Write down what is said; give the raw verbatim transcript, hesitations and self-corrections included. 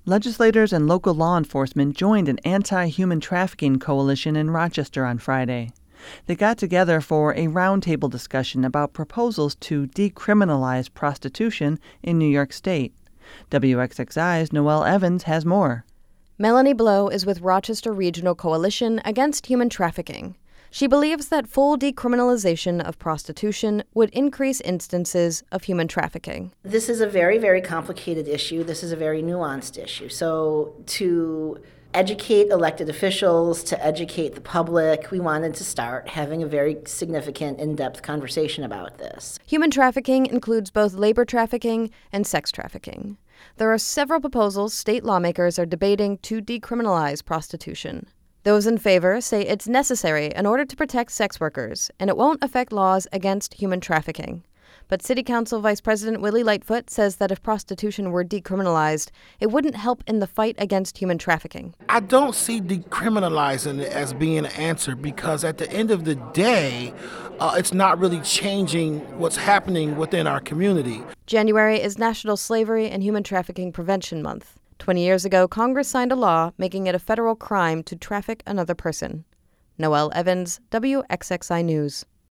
Legislators and local law enforcement joined an anti-human trafficking coalition in Rochester on Friday. They got together for a roundtable discussion about proposals to decriminalize prostitution in New York State. W X X I's Noelle Evans has more. Melanie Blow is with Rochester Regional Coalition Against Human Trafficking. She believes that full decriminalization of prostitution would increase instances of human trafficking. This is a very, very complicated issue. This is a very nuanced issue. So to educate elected officials, to educate the public, we wanted to start having a very significant, in-depth conversation about this. Human trafficking includes both labor trafficking and sex trafficking. There are several proposals state lawmakers are debating to decriminalize prostitution. Those in favor say it's necessary in order to protect sex workers, and it won't affect laws against human trafficking. But City Council Vice President Willie Lightfoot says that if prostitution were decriminalized, it wouldn't help in the fight against human trafficking. I don't see decriminalizing it as being an answer because at the end of the day, uh, it's not really changing what's happening within our community. January is National Slavery and Human Trafficking Prevention Month. Twenty years ago, Congress signed a law making it a federal crime to traffic another person. Noelle Evans, W X X I News.